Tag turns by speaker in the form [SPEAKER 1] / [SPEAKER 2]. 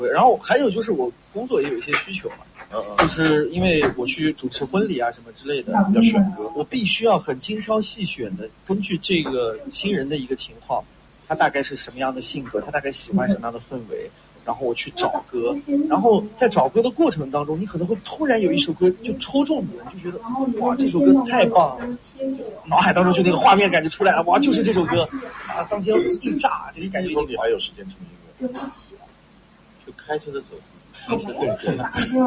[SPEAKER 1] 然后还有就是我工作也有一些需求嘛，就是因为我去主持婚礼啊什么之类的，要选歌，我必须要很精挑细选的，根据这个新人的一个情况，他大概是什么样的性格，他大概喜欢什么样的氛围，然后我去找歌，然后在找歌的过程当中，你可能会突然有一首歌就戳中你了，就觉得哇这首歌太棒了，脑海当中就那个画面感就出来了，哇就是这首歌啊，当天一炸，这个感觉。
[SPEAKER 2] 你还有时间听音乐？就开车的时候。
[SPEAKER 1] 对。